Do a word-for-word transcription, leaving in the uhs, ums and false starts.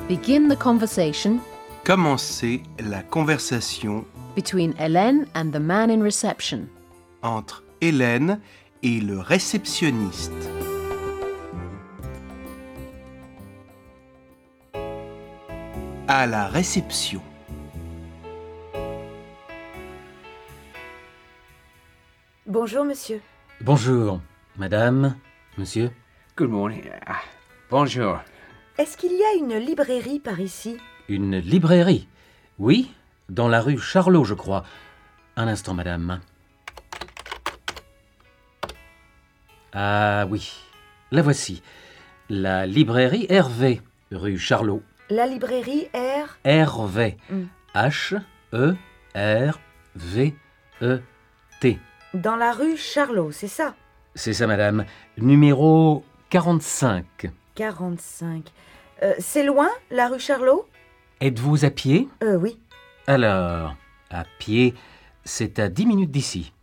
Begin the conversation Commencer la conversation between Hélène and the man in reception. entre Hélène et le réceptionniste. À la réception. Bonjour, monsieur. Bonjour, madame, monsieur. Good morning. Ah, bonjour. Est-ce qu'il y a une librairie par ici? Une librairie? Oui, dans la rue Charlot, je crois. Un instant, madame. Ah oui, la voici. La librairie Hervé, rue Charlot. La librairie R... Hervé. Mm. H E R V E T. Dans la rue Charlot, c'est ça? C'est ça, madame. Numéro quarante-cinq. quarante-cinq. Euh, c'est loin, la rue Charlot? Êtes-vous à pied? Euh, oui. Alors, à pied, c'est à dix minutes d'ici.